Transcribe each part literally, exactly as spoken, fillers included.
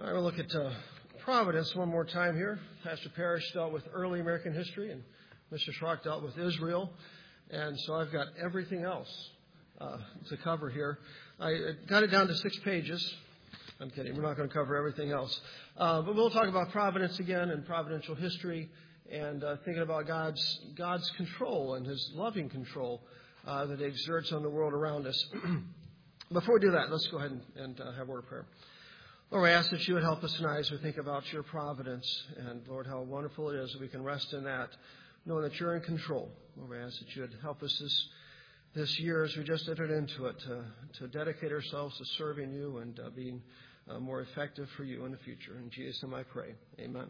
All right, we'll look at uh, Providence one more time here. Pastor Parrish dealt with early American history, and Mister Schrock dealt with Israel. And so I've got everything else uh, to cover here. I got it down to six pages. I'm kidding. We're not going to cover everything else. Uh, but we'll talk about Providence again and providential history and uh, thinking about God's God's control and His loving control uh, that He exerts on the world around us. Before we do that, let's go ahead and, and uh, have a word of prayer. Lord, we ask that you would help us tonight as we think about your providence. And, Lord, how wonderful it is that we can rest in that, knowing that you're in control. Lord, we ask that you would help us this, this year as we just entered into it to, to dedicate ourselves to serving you and uh, being uh, more effective for you in the future. In Jesus' name I pray. Amen.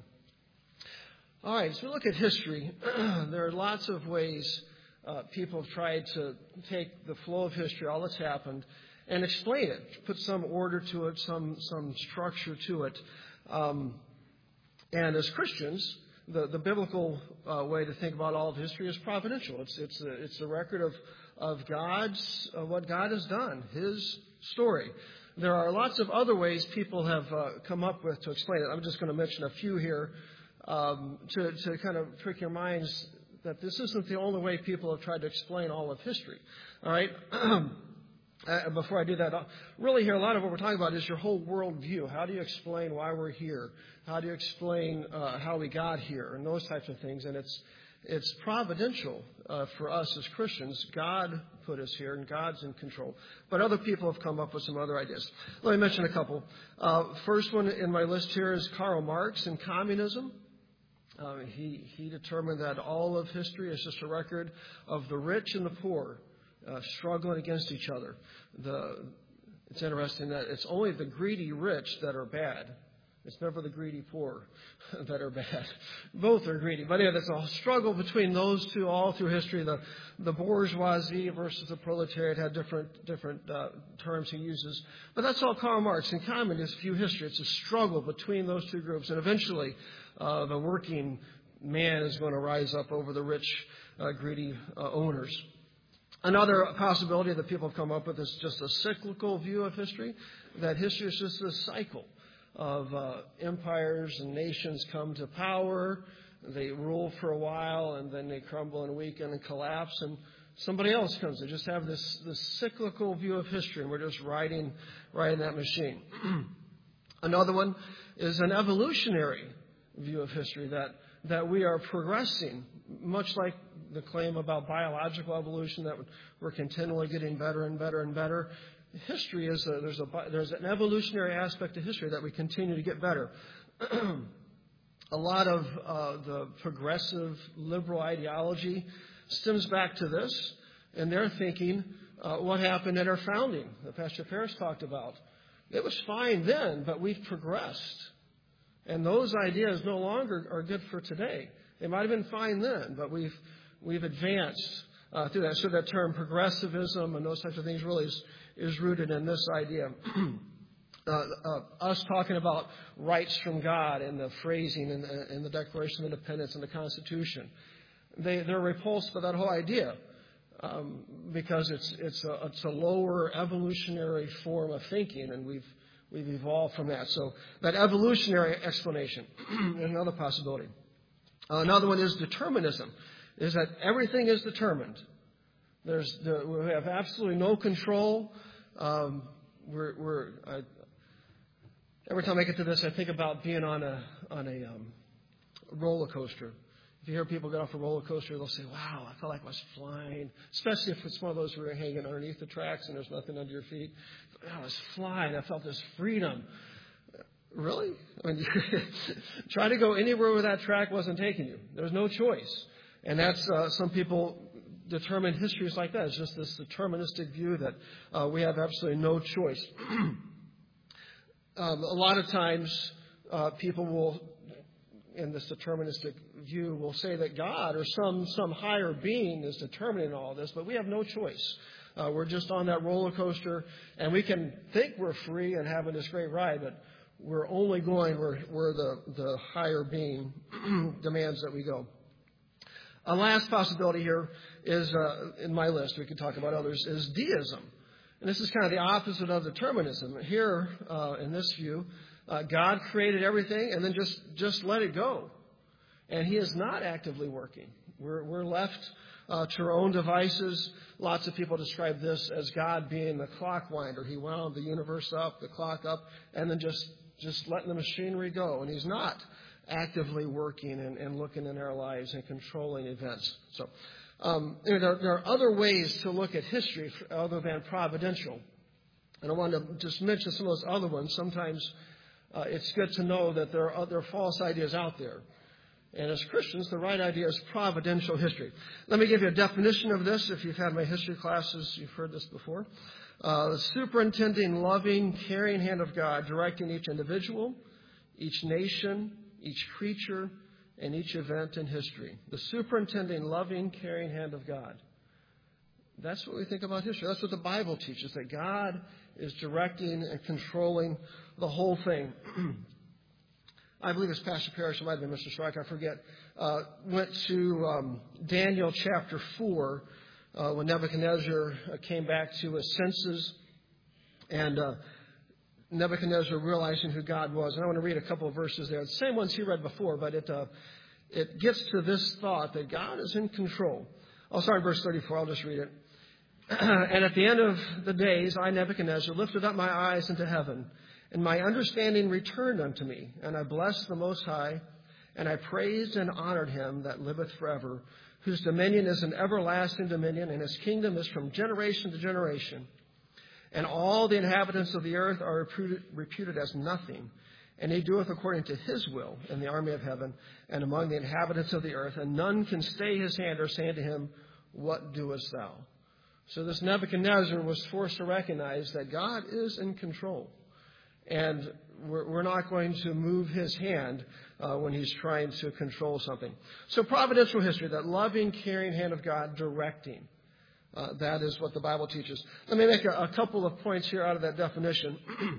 All right, so we look at history. There are lots of ways uh, people have tried to take the flow of history, all that's happened, and explain it, put some order to it, some some structure to it. Um, and as Christians, the, the biblical uh, way to think about all of history is providential. It's it's a, it's a record of of God's uh, what God has done, His story. There are lots of other ways people have uh, come up with to explain it. I'm just going to mention a few here um, to to kind of trick your minds that this isn't the only way people have tried to explain all of history. All right. Uh, before I do that, uh, really here, a lot of what we're talking about is your whole worldview. How do you explain why we're here? How do you explain uh, how we got here and those types of things? And it's it's providential uh, for us as Christians. God put us here, and God's in control. But other people have come up with some other ideas. Let me mention a couple. Uh, first one in my list here is Karl Marx and communism. Uh, he, he determined that all of history is just a record of the rich and the poor Uh, struggling against each other. The, it's interesting that it's only the greedy rich that are bad. It's never the greedy poor that are bad. Both are greedy. But yeah, there's a struggle between those two all through history. The, the bourgeoisie versus the proletariat had different different uh, terms he uses. But that's all Karl Marx. In communist view history, it's a struggle between those two groups. And eventually, uh, the working man is going to rise up over the rich, uh, greedy uh, owners. Another possibility that people have come up with is just a cyclical view of history, that history is just a cycle of uh, empires and nations come to power, they rule for a while, and then they crumble and weaken and collapse, and somebody else comes. They just have this, this cyclical view of history, and we're just riding, riding that machine. Another one is an evolutionary view of history, that, that we are progressing, much like the claim about biological evolution, that we're continually getting better and better and better. History is a, there's a there's an evolutionary aspect to history that we continue to get better. A lot of uh, the progressive liberal ideology stems back to this, and they're thinking uh, what happened at our founding that Pastor Parrish talked about. It was fine then, but we've progressed, and those ideas no longer are good for today. They might have been fine then, but we've We've advanced uh, through that. So that term progressivism and those types of things really is, is rooted in this idea. uh, uh, us talking about rights from God and the phrasing in the, in the Declaration of Independence and the Constitution. They, they're repulsed by that whole idea um, because it's, it's, a, it's a lower evolutionary form of thinking, and we've, we've evolved from that. So that evolutionary explanation is another possibility. Uh, another one is determinism. Is that everything is determined. There's the, we have absolutely no control. Um, we're, we're I, every time I get to this, I think about being on a on a um, roller coaster. If you hear people get off a roller coaster, they'll say, "Wow, I felt like I was flying." Especially if it's one of those where you're hanging underneath the tracks and there's nothing under your feet. I was flying. I felt this freedom. Really? I mean, try to go anywhere where that track wasn't taking you. There's no choice. And that's, uh, some people determine history is like that. It's just this deterministic view that uh, we have absolutely no choice. um, a lot of times uh, people will, in this deterministic view, will say that God or some, some higher being is determining all this, but we have no choice. Uh, we're just on that roller coaster, and we can think we're free and having this great ride, but we're only going where, where the, the higher being demands that we go. A last possibility here is, uh, in my list, we could talk about others, is deism. And this is kind of the opposite of determinism. Here, uh, in this view, uh, God created everything and then just, just let it go. And he is not actively working. We're, we're left uh, to our own devices. Lots of people describe this as God being the clock winder. He wound the universe up, the clock up, and then just, just letting the machinery go. And he's not actively working and, and looking in our lives and controlling events. So um, you know, there, there are other ways to look at history other than providential. And I want to just mention some of those other ones. Sometimes uh, it's good to know that there are other false ideas out there. And as Christians, the right idea is providential history. Let me give you a definition of this. If you've had my history classes, you've heard this before. Uh, the superintending, loving, caring hand of God directing each individual, each nation, each creature, and each event in history. The superintending, loving, caring hand of God. That's what we think about history. That's what the Bible teaches, that God is directing and controlling the whole thing. I believe it's Pastor Parrish, it might have been Mister Strike, I forget, uh, went to um, Daniel chapter four uh, when Nebuchadnezzar uh, came back to his senses, and uh, Nebuchadnezzar realizing who God was. And I want to read a couple of verses there. The same ones he read before, but it uh, it gets to this thought that God is in control. I'll start in verse thirty-four. I'll just read it. And at the end of the days, I, Nebuchadnezzar, lifted up my eyes into heaven, and my understanding returned unto me. And I blessed the Most High, and I praised and honored him that liveth forever, whose dominion is an everlasting dominion, and his kingdom is from generation to generation. And all the inhabitants of the earth are reputed, reputed as nothing. And he doeth according to his will in the army of heaven and among the inhabitants of the earth. And none can stay his hand or say unto him, what doest thou? So this Nebuchadnezzar was forced to recognize that God is in control. And we're, we're not going to move his hand uh, when he's trying to control something. So providential history, that loving, caring hand of God directing. Uh, that is what the Bible teaches. Let me make a, a couple of points here out of that definition.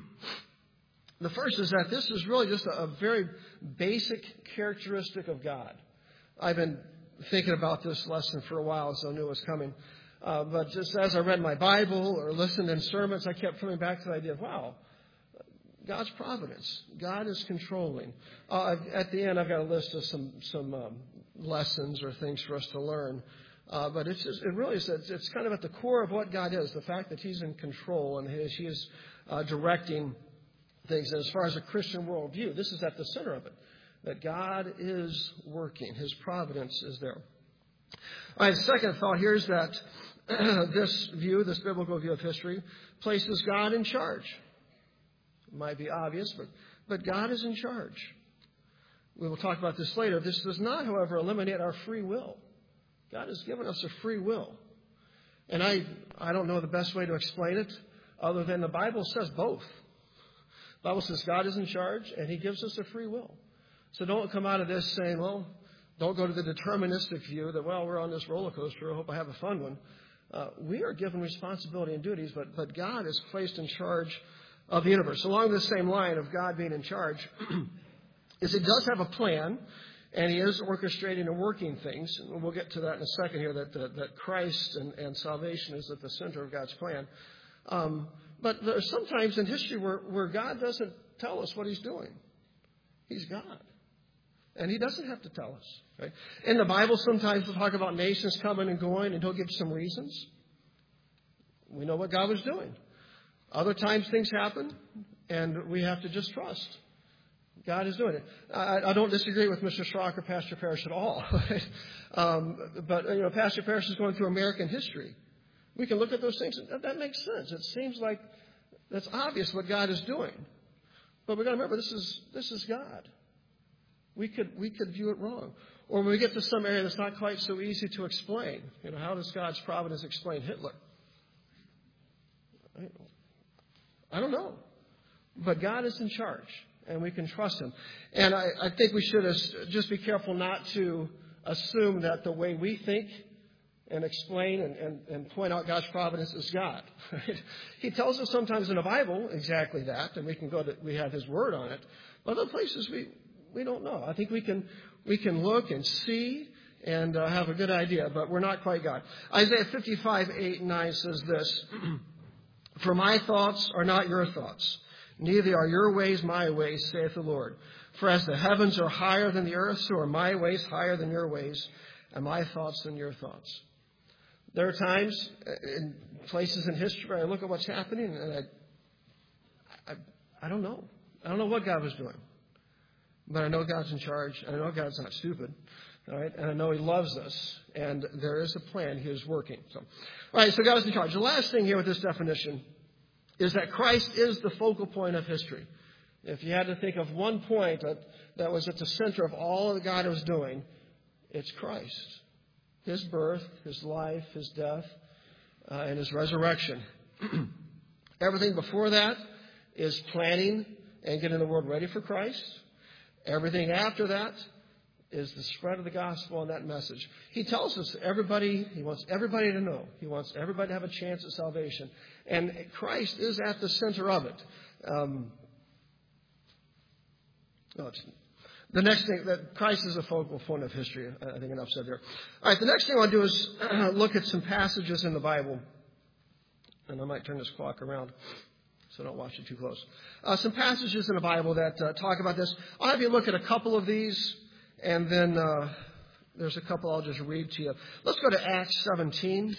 The first is that this is really just a, a very basic characteristic of God. I've been thinking about this lesson for a while, so I knew it was coming. Uh, but just as I read my Bible or listened in sermons, I kept coming back to the idea of, wow, God's providence. God is controlling. Uh, at the end, I've got a list of some some um, lessons or things for us to learn. Uh, but it's just, it really is, it's, it's kind of at the core of what God is, the fact that he's in control and he, he is uh, directing things. And as far as a Christian worldview, this is at the center of it, that God is working. His providence is there. All right, the second thought here is that this view, this biblical view of history, places God in charge. It might be obvious, but, but God is in charge. We will talk about this later. This does not, however, eliminate our free will. God has given us a free will. And I, I don't know the best way to explain it other than the Bible says both. The Bible says God is in charge and he gives us a free will. So don't come out of this saying, well, don't go to the deterministic view that, well, we're on this roller coaster. I hope I have a fun one. Uh, we are given responsibility and duties, but, but God is placed in charge of the universe. Along the same line of God being in charge is he does have a plan, and he is orchestrating and working things. And we'll get to that in a second here, that, that, that Christ and, and salvation is at the center of God's plan. Um, but there's sometimes in history where, where God doesn't tell us what he's doing. He's God. And he doesn't have to tell us. Right? In the Bible, sometimes we'll talk about nations coming and going, and he'll give some reasons. We know what God was doing. Other times things happen, and we have to just trust. God is doing it. I, I don't disagree with Mister Schrock or Pastor Parrish at all. Right? Um, but, you know, Pastor Parrish is going through American history. We can look at those things, and that, that makes sense. It seems like that's obvious what God is doing. But we've got to remember, this is this is God. We could we could view it wrong. Or when we get to some area that's not quite so easy to explain, you know, how does God's providence explain Hitler? I don't know. But God is in charge, and we can trust him. And I, I think we should just be careful not to assume that the way we think and explain and, and, and point out God's providence is God. Right? He tells us sometimes in the Bible exactly that, and we can go to, we have his word on it. But other places we, we don't know. I think we can we can look and see and uh, have a good idea, but we're not quite God. Isaiah fifty-five, eight and nine says this, For my thoughts are not your thoughts, neither are your ways my ways, saith the Lord. For as the heavens are higher than the earth, so are my ways higher than your ways, and my thoughts than your thoughts. There are times in places in history where I look at what's happening, and I, I, I don't know. I don't know what God was doing. But I know God's in charge, and I know God's not stupid. All right, and I know He loves us, and there is a plan. He is working. So, all right, so God is in charge. The last thing here with this definition is that Christ is the focal point of history. If you had to think of one point that, that was at the center of all that God was doing, it's Christ. His birth, His life, His death, uh, and His resurrection. Everything before that is planning and getting the world ready for Christ. Everything after that is the spread of the gospel and that message. He tells us everybody, He wants everybody to know. He wants everybody to have a chance at salvation. And Christ is at the center of it. Um, no, it's, the next thing, that Christ is a focal point of history. I think enough said there. All right, the next thing I want to do is look at some passages in the Bible. And I might turn this clock around, so don't watch it too close. Uh, some passages in the Bible that uh, talk about this. I'll have you look at a couple of these. And then uh, there's a couple I'll just read to you. Let's go to Acts seventeen.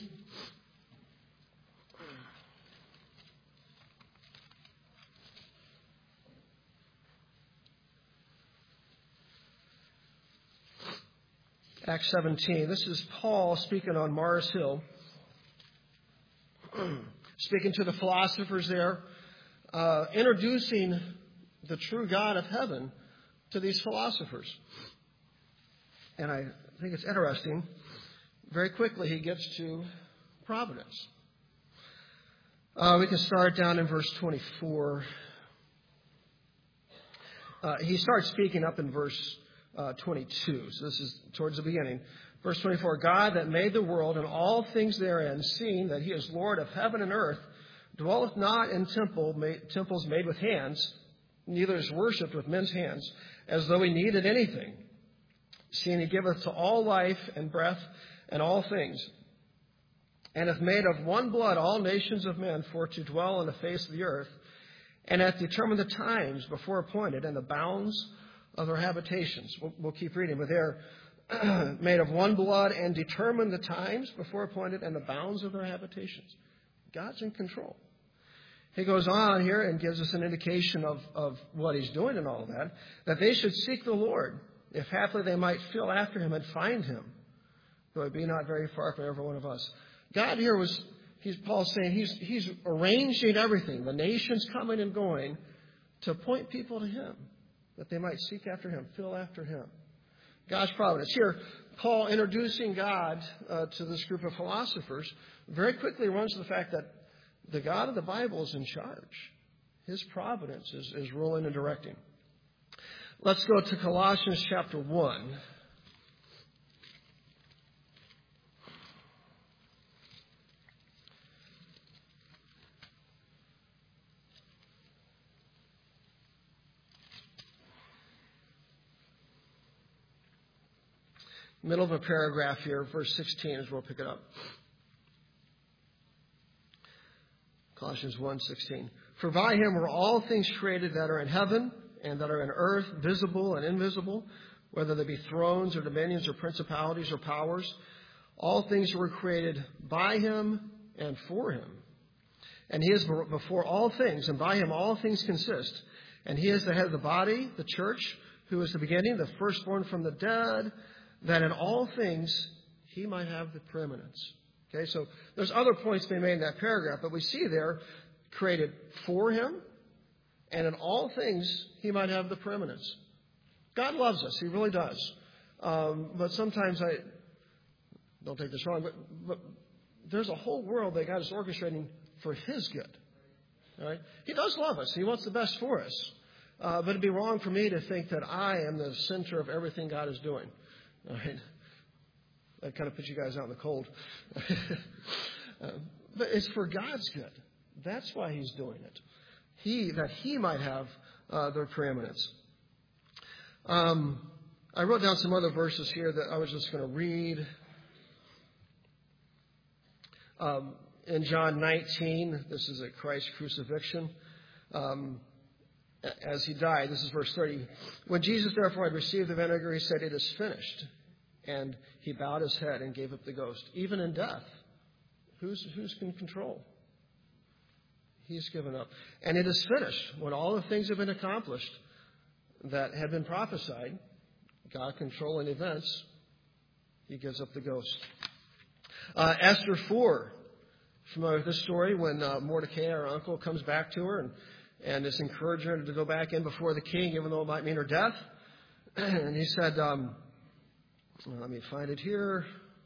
Acts seventeen. This is Paul speaking on Mars Hill. Speaking to the philosophers there. Uh, introducing the true God of heaven to these philosophers. And I think it's interesting. Very quickly, he gets to providence. Uh, we can start down in verse twenty-four. Uh, he starts speaking up in verse uh, twenty-two. So this is towards the beginning. Verse twenty-four, God that made the world and all things therein, seeing that He is Lord of heaven and earth, dwelleth not in temple, made, temples made with hands, neither is worshipped with men's hands, as though He needed anything. Seeing He giveth to all life and breath and all things, and hath made of one blood all nations of men for to dwell on the face of the earth, and hath determined the times before appointed and the bounds of their habitations. We'll, we'll keep reading, but they're made of one blood and determined the times before appointed and the bounds of their habitations. God's in control. He goes on here and gives us an indication of, of what He's doing and all of that, that they should seek the Lord, if haply they might feel after Him and find Him, though it be not very far from every one of us. God here was, he's Paul's saying, he's, he's arranging everything, the nations coming and going, to point people to Him, that they might seek after Him, feel after Him. God's providence. Here, Paul introducing God uh, to this group of philosophers very quickly runs to the fact that the God of the Bible is in charge. His providence is, is ruling and directing. Let's go to Colossians chapter one. Middle of a paragraph here, verse sixteen is where we'll pick it up. Colossians one sixteen. For by Him were all things created that are in heaven and that are in earth, visible and invisible, whether they be thrones or dominions or principalities or powers. All things were created by Him and for Him. And He is before all things, and by Him all things consist. And He is the head of the body, the church, who is the beginning, the firstborn from the dead, that in all things He might have the preeminence. Okay, so there's other points being made in that paragraph, but we see there, created for Him, and in all things He might have the preeminence. God loves us. He really does. Um, but sometimes I, don't take this wrong, but, but there's a whole world that God is orchestrating for His good. All right? He does love us. He wants the best for us. Uh, but it'd be wrong for me to think that I am the center of everything God is doing. All right? That kind of puts you guys out in the cold. uh, but it's for God's good. That's why He's doing it. He that He might have uh, their preeminence. Um, I wrote down some other verses here that I was just going to read. Um, in John nineteen, this is at Christ's crucifixion, um, as he died. This is verse thirty. When Jesus therefore had received the vinegar, he said, "It is finished." And he bowed his head and gave up the ghost. Even in death, who's who's in control? He's given up. And it is finished. When all the things have been accomplished that had been prophesied, God controlling events, he gives up the ghost. Uh, Esther four. Familiar with this story when uh, Mordecai, her uncle, comes back to her and, and is encouraging her to go back in before the king, even though it might mean her death. And he said, um, let me find it here.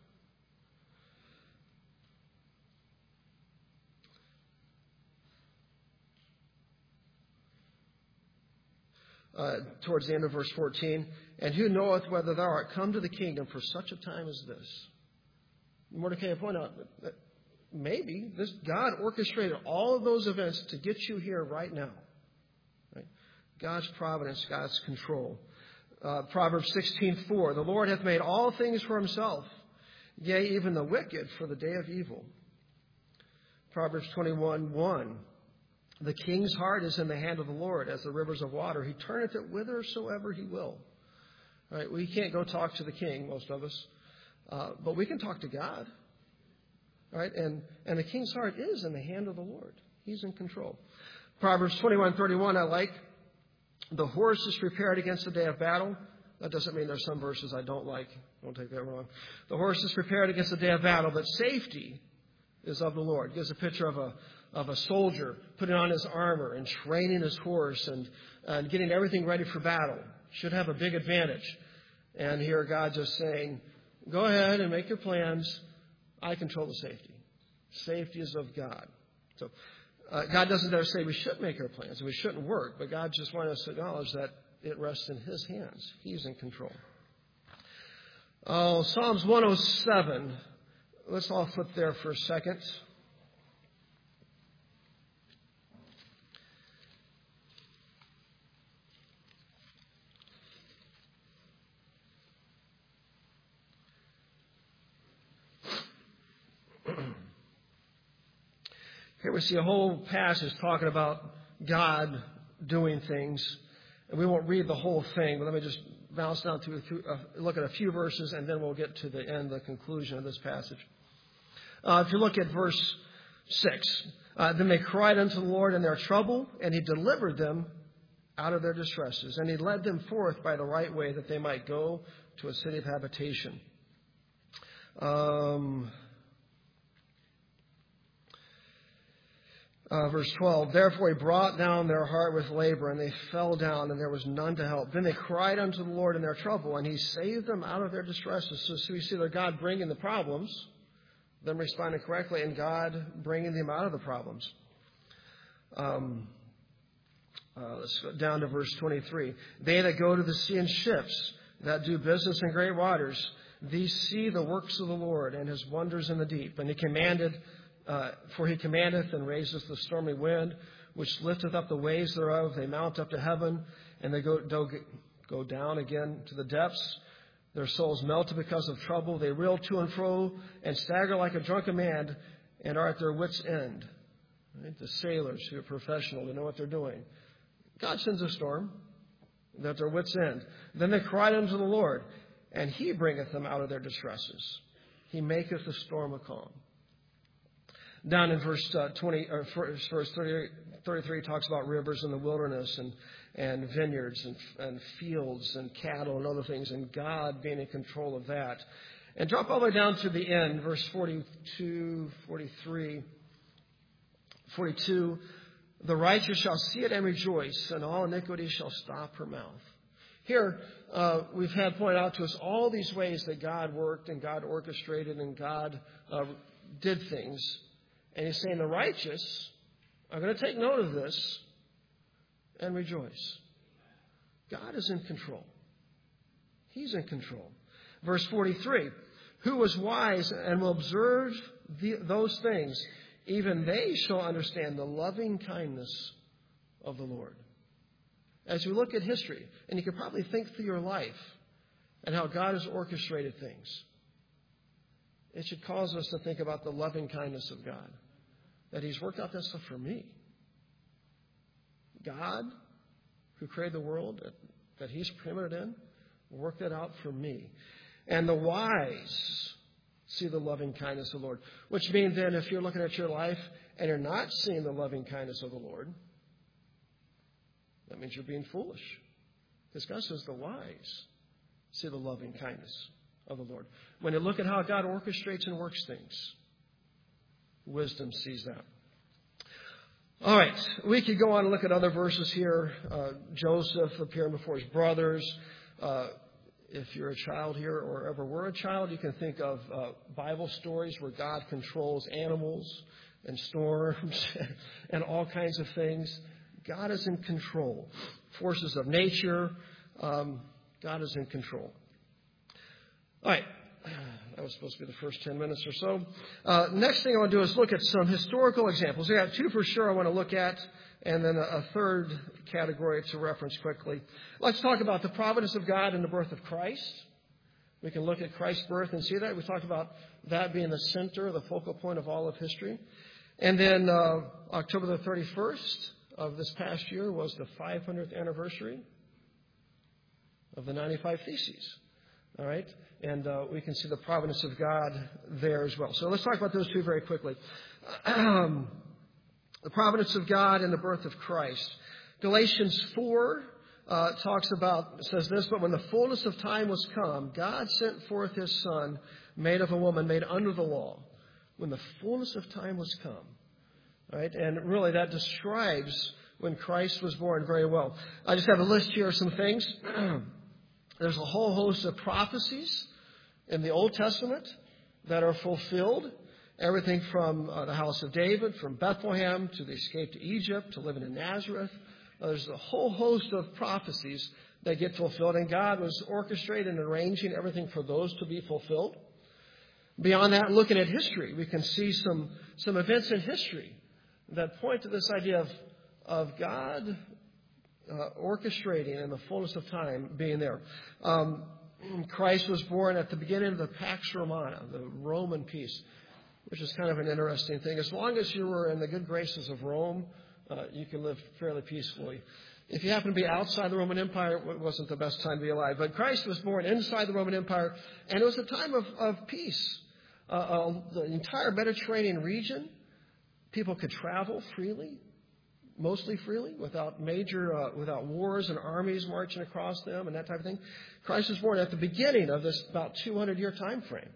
Uh, towards the end of verse fourteen, and who knoweth whether thou art come to the kingdom for such a time as this? Mordecai pointed out that maybe this God orchestrated all of those events to get you here right now. Right? God's providence, God's control. Uh, Proverbs sixteen four, the Lord hath made all things for himself, yea, even the wicked for the day of evil. Proverbs twenty-one one, the king's heart is in the hand of the Lord, as the rivers of water. He turneth it whithersoever he will. Right? We can't go talk to the king, most of us, uh, but we can talk to God. Right? And, and the king's heart is in the hand of the Lord. He's in control. Proverbs twenty-one thirty-one, I like. The horse is prepared against the day of battle. That doesn't mean there's some verses I don't like. Don't take that wrong. The horse is prepared against the day of battle, but safety is of the Lord. It gives a picture of a of a soldier putting on his armor and training his horse and, and getting everything ready for battle. Should have a big advantage. And here God just saying, go ahead and make your plans. I control the safety. Safety is of God. So uh, God doesn't ever say we should make our plans and we shouldn't work, but God just wants us to acknowledge that it rests in his hands. He's in control. Oh, Psalms one oh seven. Let's all flip there for a second. Here we see a whole passage talking about God doing things. And we won't read the whole thing, but let me just bounce down through, through uh, look at a few verses, and then we'll get to the end, the conclusion of this passage. Uh, if you look at verse six, uh, then they cried unto the Lord in their trouble, and he delivered them out of their distresses. And he led them forth by the right way, that they might go to a city of habitation. Um... Uh, verse twelve, therefore he brought down their heart with labor, and they fell down, and there was none to help. Then they cried unto the Lord in their trouble, and he saved them out of their distresses. So, so we see that God bringing the problems, them responding correctly, and God bringing them out of the problems. Um, uh, let's go down to verse twenty-three. They that go to the sea in ships, that do business in great waters, these see the works of the Lord, and his wonders in the deep. And he commanded... Uh, for he commandeth and raiseth the stormy wind, which lifteth up the waves thereof. They mount up to heaven, and they go, do, go down again to the depths. Their souls melted because of trouble. They reel to and fro and stagger like a drunken man, and are at their wits' end. Right? The sailors who are professional, they know what they're doing. God sends a storm. They're at their wits' end. Then they cried unto the Lord, and he bringeth them out of their distresses. He maketh the storm a calm. Down in verse uh, twenty, or verse thirty, thirty-three, talks about rivers in the wilderness and, and vineyards and, and fields and cattle and other things, and God being in control of that. And drop all the way down to the end, verse forty-two, forty-three, forty-two. The righteous shall see it and rejoice, and all iniquity shall stop her mouth. Here, uh, we've had pointed out to us all these ways that God worked and God orchestrated and God uh, did things. And he's saying the righteous are going to take note of this and rejoice. God is in control. He's in control. Verse forty-three, who was wise and will observe the, those things, even they shall understand the loving kindness of the Lord. As you look at history, and you can probably think through your life and how God has orchestrated things, it should cause us to think about the loving kindness of God. that he's worked out that stuff for me. God, who created the world that, that he's preeminent in, worked it out for me. And the wise see the loving kindness of the Lord. Which means then if you're looking at your life and you're not seeing the loving kindness of the Lord, that means you're being foolish. Because God says the wise see the loving kindness of the Lord. When you look at how God orchestrates and works things, wisdom sees that. All right, we could go on and look at other verses here. Uh, Joseph appearing before his brothers. Uh, if you're a child here or ever were a child, you can think of uh, Bible stories where God controls animals and storms and all kinds of things. God is in control. Forces of nature, um, God is in control. All right. That was supposed to be the first ten minutes or so. Uh, next thing I want to do is look at some historical examples. We got two for sure I want to look at, and then a, a third category to reference quickly. Let's talk about the providence of God and the birth of Christ. We can look at Christ's birth and see that. We talked about that being the center, the focal point of all of history. And then uh, October the thirty-first of this past year was the five hundredth anniversary of the ninety-five Theses. All right? And uh, we can see the providence of God there as well. So let's talk about those two very quickly. Um, the providence of God and the birth of Christ. Galatians four uh, talks about, says this, but when the fullness of time was come, God sent forth his Son, made of a woman, made under the law. When the fullness of time was come. All right? And really that describes when Christ was born very well. I just have a list here of some things. There's a whole host of prophecies in the Old Testament that are fulfilled. Everything from uh, the house of David, from Bethlehem to the escape to Egypt, to living in Nazareth. Uh, there's a whole host of prophecies that get fulfilled. And God was orchestrating and arranging everything for those to be fulfilled. Beyond that, looking at history, we can see some, some events in history that point to this idea of, of God Uh, orchestrating in the fullness of time being there. Um, Christ was born at the beginning of the Pax Romana, the Roman peace, which is kind of an interesting thing. As long as you were in the good graces of Rome, uh, you can live fairly peacefully. If you happen to be outside the Roman Empire, it wasn't the best time to be alive. But Christ was born inside the Roman Empire, and it was a time of, of peace. Uh, uh, the entire Mediterranean region, people could travel freely. Mostly freely, without major, uh, without wars and armies marching across them and that type of thing. Christ was born at the beginning of this about two hundred year time frame.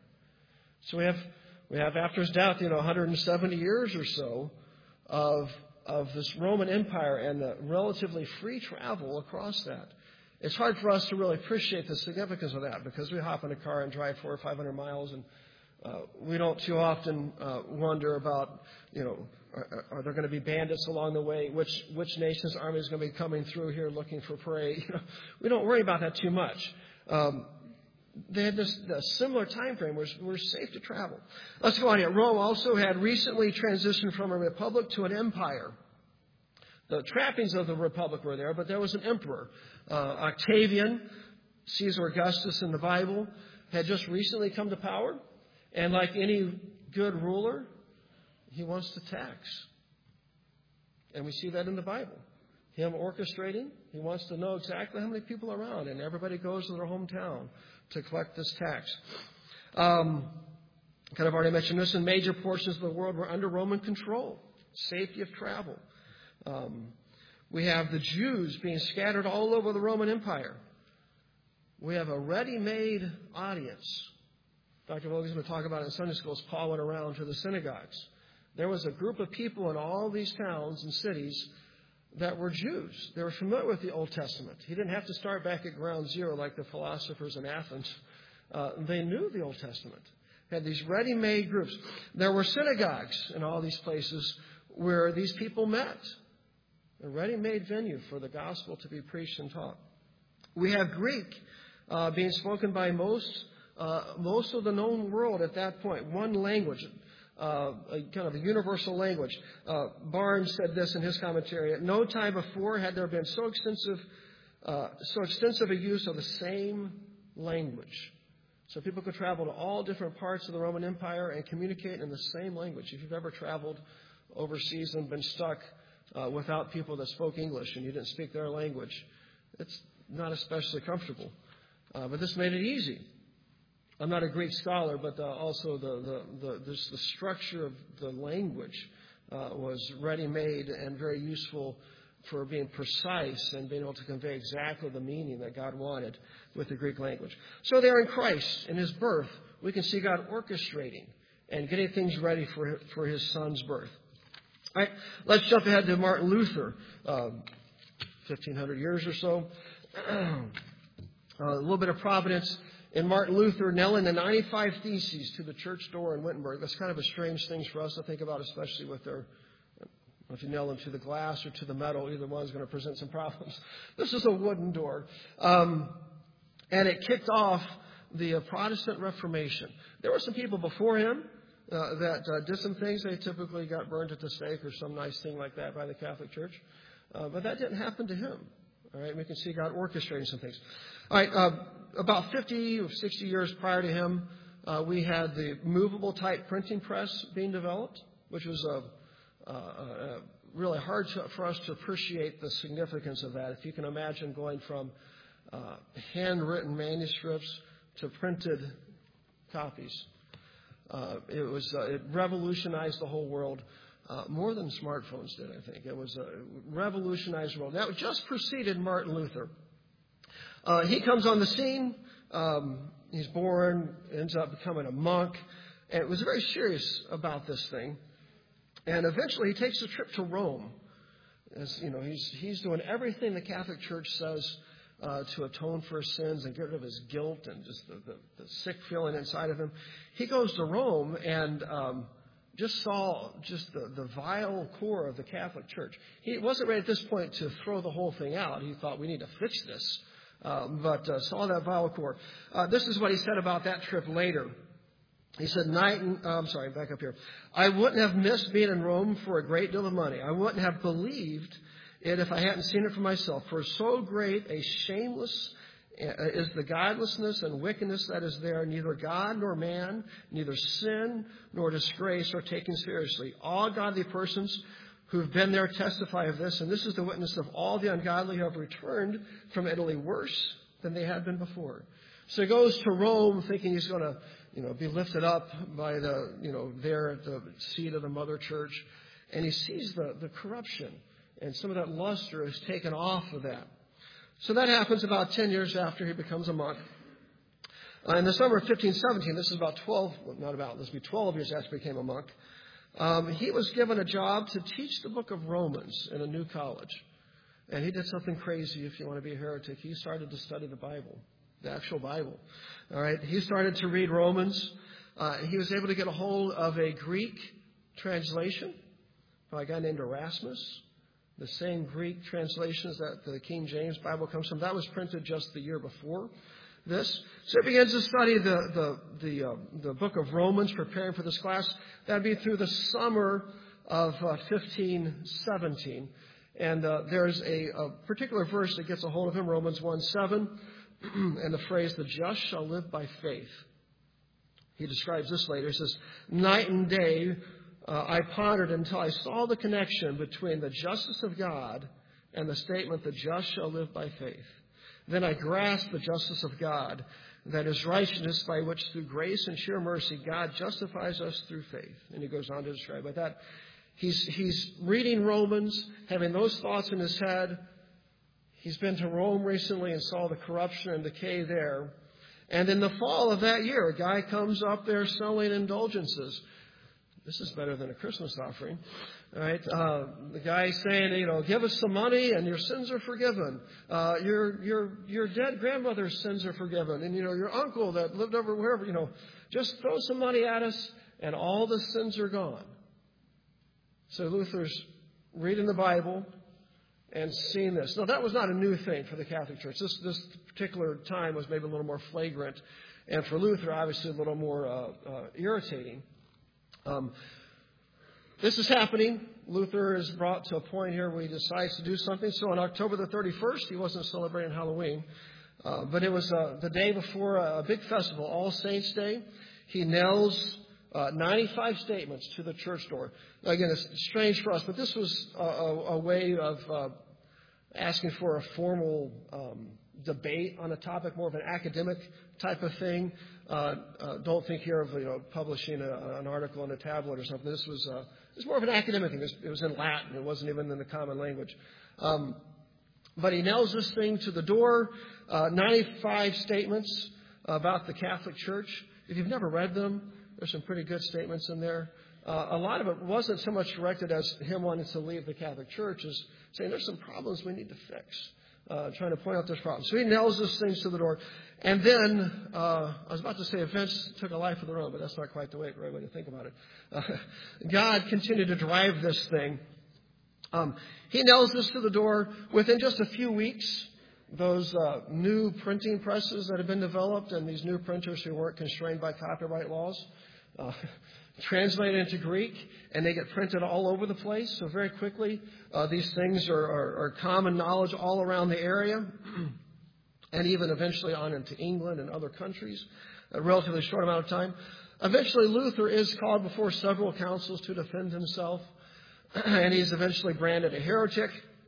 So we have, we have after his death, you know, one hundred seventy years or so of, of this Roman Empire and the relatively free travel across that. It's hard for us to really appreciate the significance of that because we hop in a car and drive four or five hundred miles and uh, we don't too often uh, wonder about, you know, Are, are there going to be bandits along the way? Which which nation's army is going to be coming through here looking for prey? You know, we don't worry about that too much. Um, they had this a similar time frame where we're safe to travel. Let's go on here. Rome also had recently transitioned from a republic to an empire. The trappings of the republic were there, but there was an emperor. Uh, Octavian, Caesar Augustus in the Bible, had just recently come to power. And like any good ruler, he wants to tax. And we see that in the Bible. Him orchestrating. He wants to know exactly how many people are around. And everybody goes to their hometown to collect this tax. Um, kind of already mentioned this. In major portions of the world were under Roman control. Safety of travel. Um, we have the Jews being scattered all over the Roman Empire. We have a ready-made audience. Doctor Logan's going to talk about it in Sunday school as Paul went around to the synagogues. There was a group of people in all these towns and cities that were Jews. They were familiar with the Old Testament. He didn't have to start back at ground zero like the philosophers in Athens. Uh, they knew the Old Testament. They had these ready-made groups. There were synagogues in all these places where these people met. A ready-made venue for the gospel to be preached and taught. We have Greek uh, being spoken by most, uh, most of the known world at that point. One language. Uh, a kind of a universal language. Uh, Barnes said this in his commentary. At no time before had there been so extensive, uh, so extensive a use of the same language. So people could travel to all different parts of the Roman Empire and communicate in the same language. If you've ever traveled overseas and been stuck uh, without people that spoke English and you didn't speak their language. It's not especially comfortable. Uh, but this made it easy. I'm not a Greek scholar, but uh, also the the the, this, the structure of the language uh, was ready-made and very useful for being precise and being able to convey exactly the meaning that God wanted with the Greek language. So there in Christ, in His birth, we can see God orchestrating and getting things ready for for His Son's birth. All right, let's jump ahead to Martin Luther, uh, fifteen hundred years or so. Uh, a little bit of providence in Martin Luther nailing the ninety-five Theses to the church door in Wittenberg. That's kind of a strange thing for us to think about, especially with their, if you nail them to the glass or to the metal, either one is going to present some problems. This is a wooden door. Um, and it kicked off the uh, Protestant Reformation. There were some people before him uh, that uh, did some things. They typically got burned at the stake or some nice thing like that by the Catholic Church. Uh, but that didn't happen to him. All right, we can see God orchestrating some things. All right, uh, about fifty or sixty years prior to him, uh, we had the movable type printing press being developed, which was uh, uh, uh, really hard to, for us to appreciate the significance of that. If you can imagine going from uh, handwritten manuscripts to printed copies, uh, it was uh, it revolutionized the whole world. Uh, more than smartphones did, I think. It was a revolutionized world. That just preceded Martin Luther. Uh, he comes on the scene. Um, he's born, ends up becoming a monk, and was very serious about this thing. And eventually he takes a trip to Rome. As you know, he's he's doing everything the Catholic Church says uh, to atone for his sins and get rid of his guilt and just the, the, the sick feeling inside of him. He goes to Rome and um, just saw just the, the vile core of the Catholic Church. He wasn't ready at this point to throw the whole thing out. He thought, we need to fix this. Um, but uh, saw that vile core. Uh, this is what he said about that trip later. He said, Night and, uh, I'm sorry, back up here. I wouldn't have missed being in Rome for a great deal of money. I wouldn't have believed it if I hadn't seen it for myself. For so great a shameless is the godlessness and wickedness that is there. Neither God nor man, neither sin nor disgrace are taken seriously. All godly persons who have been there testify of this, and this is the witness of all the ungodly who have returned from Italy worse than they had been before. So he goes to Rome thinking he's going to, you know, be lifted up by the, you know, there at the seat of the mother church, and he sees the, the corruption, and some of that luster is taken off of that. So that happens about ten years after he becomes a monk. Uh, in the summer of fifteen seventeen, this is about twelve, well, not about, this will be twelve years after he became a monk, um, he was given a job to teach the book of Romans in a new college. And he did something crazy, if you want to be a heretic. He started to study the Bible, the actual Bible. All right, he started to read Romans. Uh, he was able to get a hold of a Greek translation by a guy named Erasmus. The same Greek translations that the King James Bible comes from. That was printed just the year before this. So he begins to study the the the, uh, the book of Romans, preparing for this class. That would be through the summer of uh, fifteen seventeen. And uh, there's a, a particular verse that gets a hold of him, Romans one seven, and the phrase, the just shall live by faith. He describes this later. He says, night and day Uh, I pondered until I saw the connection between the justice of God and the statement, the just shall live by faith. Then I grasped the justice of God, that is righteousness by which through grace and sheer mercy God justifies us through faith. And he goes on to describe about that. He's, he's reading Romans, having those thoughts in his head. He's been to Rome recently and saw the corruption and decay there. And in the fall of that year, a guy comes up there selling indulgences. This is better than a Christmas offering, all right? Uh, the guy's saying, you know, give us some money and your sins are forgiven. Uh, your your your dead grandmother's sins are forgiven, and you know your uncle that lived over wherever, you know, just throw some money at us and all the sins are gone. So Luther's reading the Bible and seeing this. Now that was not a new thing for the Catholic Church. This this particular time was maybe a little more flagrant, and for Luther, obviously a little more uh, uh, irritating. Um, this is happening. Luther is brought to a point here where he decides to do something. So on October the thirty-first, he wasn't celebrating Halloween, uh, but it was uh, the day before a big festival, All Saints' Day. He nails Uh, ninety-five statements to the church door. Again, it's strange for us, but this was a, a, a way of uh, asking for a formal um, debate on a topic, more of an academic type of thing. Uh, uh, don't think here of you know publishing a, an article in a tablet or something. This was uh, it was more of an academic thing. It was, it was in Latin. It wasn't even in the common language. Um, but he nails this thing to the door. Uh, ninety-five statements about the Catholic Church. If you've never read them, there's some pretty good statements in there. Uh, a lot of it wasn't so much directed as him wanting to leave the Catholic Church as saying there's some problems we need to fix, uh, trying to point out those problems. So he nails those things to the door. And then, uh, I was about to say events took a life of their own, but that's not quite the way, right way to think about it. Uh, God continued to drive this thing. Um, he nails this to the door. Within just a few weeks, those uh, new printing presses that have been developed and these new printers who weren't constrained by copyright laws uh, translated into Greek, and they get printed all over the place. So very quickly, uh, these things are, are, are common knowledge all around the area, and even eventually on into England and other countries, a relatively short amount of time. Eventually, Luther is called before several councils to defend himself, and he's eventually branded a heretic,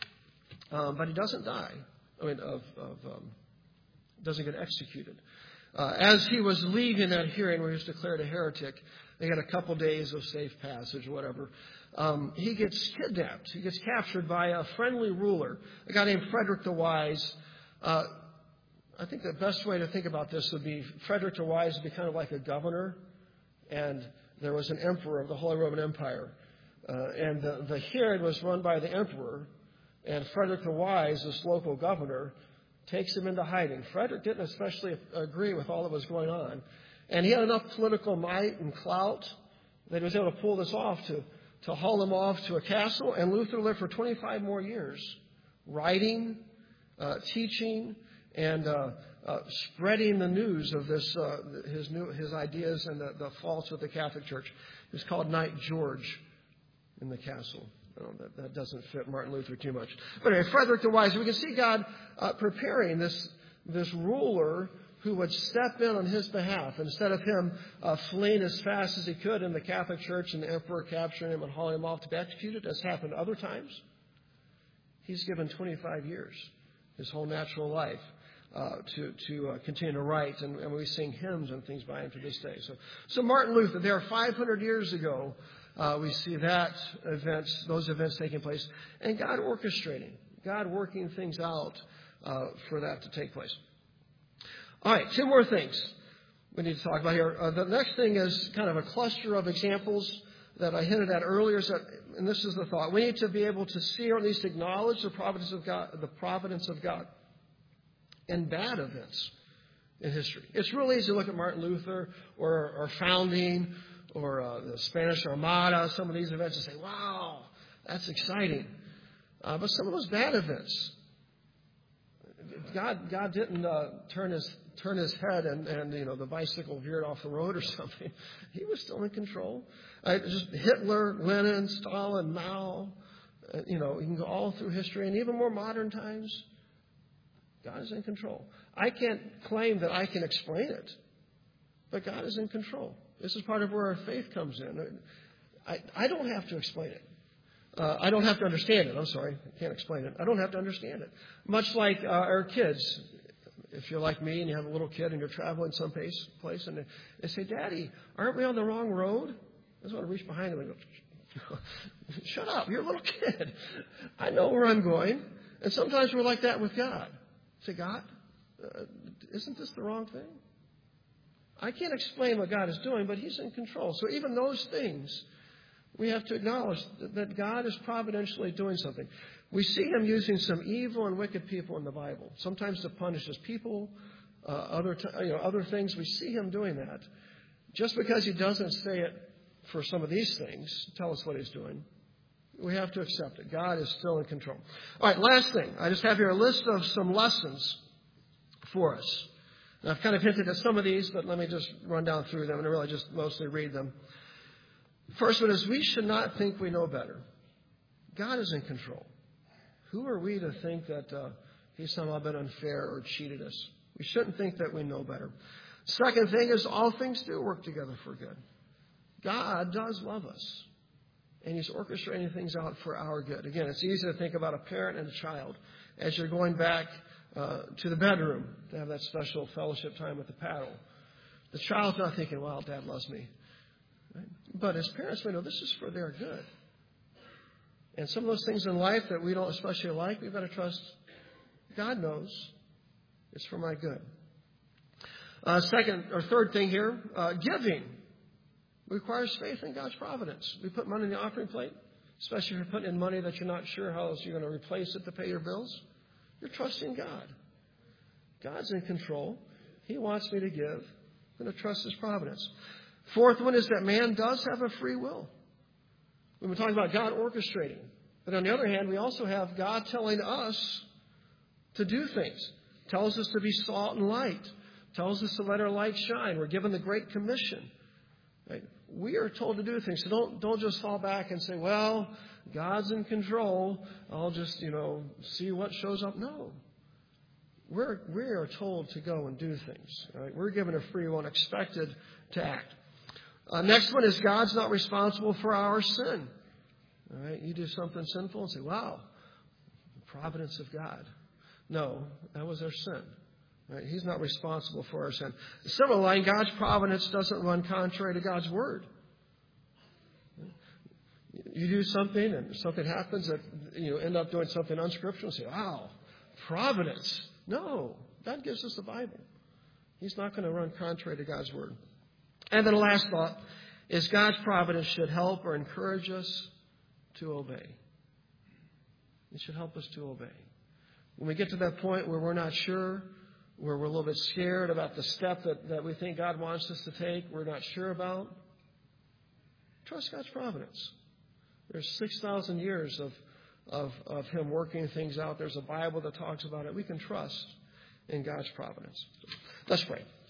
um, but he doesn't die. I mean, of, of um, doesn't get executed. Uh, as he was leaving that hearing where he was declared a heretic, they had a couple days of safe passage or whatever. Um, he gets kidnapped. He gets captured by a friendly ruler, a guy named Frederick the Wise. Uh, I think the best way to think about this would be Frederick the Wise would be kind of like a governor, and there was an emperor of the Holy Roman Empire. Uh, and the, the hearing was run by the emperor, and Frederick the Wise, this local governor, takes him into hiding. Frederick didn't especially agree with all that was going on. And he had enough political might and clout that he was able to pull this off to, to haul him off to a castle. And Luther lived for twenty-five more years, writing, uh, teaching, and uh, uh, spreading the news of this uh, his new his ideas and the, the faults of the Catholic Church. He was called Knight George in the castle. Oh, that, that doesn't fit Martin Luther too much. But anyway, Frederick the Wise, we can see God uh, preparing this, this ruler who would step in on his behalf. Instead of him uh, fleeing as fast as he could in the Catholic Church and the emperor capturing him and hauling him off to be executed, as happened other times, he's given twenty-five years, his whole natural life, uh, to, to uh, continue to write. And, and we sing hymns and things by him to this day. So, so Martin Luther, there five hundred years ago, Uh, we see that events, those events taking place, and God orchestrating, God working things out uh, for that to take place. All right, two more things we need to talk about here. Uh, the next thing is kind of a cluster of examples that I hinted at earlier. Is that, and this is the thought: we need to be able to see, or at least acknowledge, the providence of God, the providence of God in bad events in history. It's really easy to look at Martin Luther or, or founding, or uh, the Spanish Armada, some of these events, and say, wow, that's exciting. Uh, but some of those bad events, God God didn't uh, turn his turn his head and, and, you know, the bicycle veered off the road or something. He was still in control. Uh, just Hitler, Lenin, Stalin, Mao, uh, you know, you can go all through history, and even more modern times, God is in control. I can't claim that I can explain it, but God is in control. This is part of where our faith comes in. I, I don't have to explain it. Uh, I don't have to understand it. I'm sorry. I can't explain it. I don't have to understand it. Much like uh, our kids. If you're like me and you have a little kid and you're traveling someplace place and they, they say, Daddy, aren't we on the wrong road? I just want to reach behind them and go, shut up. You're a little kid. I know where I'm going. And sometimes we're like that with God. Say, God, uh, isn't this the wrong thing? I can't explain what God is doing, but He's in control. So even those things, we have to acknowledge that God is providentially doing something. We see Him using some evil and wicked people in the Bible, sometimes to punish His people, uh, other t- you know, other things. We see Him doing that. Just because He doesn't say it for some of these things, tell us what He's doing, we have to accept it. God is still in control. All right, last thing. I just have here a list of some lessons for us. Now, I've kind of hinted at some of these, but let me just run down through them and really just mostly read them. First one is we should not think we know better. God is in control. Who are we to think that uh, He's somehow been unfair or cheated us? We shouldn't think that we know better. Second thing is all things do work together for good. God does love us. And He's orchestrating things out for our good. Again, it's easy to think about a parent and a child as you're going back uh, to the bedroom to have that special fellowship time with the paddle. The child's not thinking, well, Dad loves me. Right? But as parents, we know this is for their good. And some of those things in life that we don't especially like, we've got to trust God knows it's for my good. Uh, second or third thing here, uh, giving requires faith in God's providence. We put money in the offering plate, especially if you're putting in money that you're not sure how else you're going to replace it to pay your bills. You're trusting God. God's in control. He wants me to give. I'm going to trust His providence. Fourth one is that man does have a free will. We've been talking about God orchestrating. But on the other hand, we also have God telling us to do things. Tells us to be salt and light. Tells us to let our light shine. We're given the Great Commission. Right? We are told to do things. So don't don't just fall back and say, well, God's in control. I'll just, you know, see what shows up. No. We're, we are told to go and do things. Right? We're given a free will and expected to act. Uh, next one is God's not responsible for our sin. All right? You do something sinful and say, wow, the providence of God. No, that was our sin. Right? He's not responsible for our sin. The similar line, God's providence doesn't run contrary to God's word. You do something and something happens that you end up doing something unscriptural and say, wow, providence. No, God gives us the Bible. He's not going to run contrary to God's word. And then the last thought is God's providence should help or encourage us to obey. It should help us to obey. When we get to that point where we're not sure, where we're a little bit scared about the step that, that we think God wants us to take, we're not sure about, trust God's providence. There's six thousand years of, of, of Him working things out. There's a Bible that talks about it. We can trust in God's providence. Let's pray.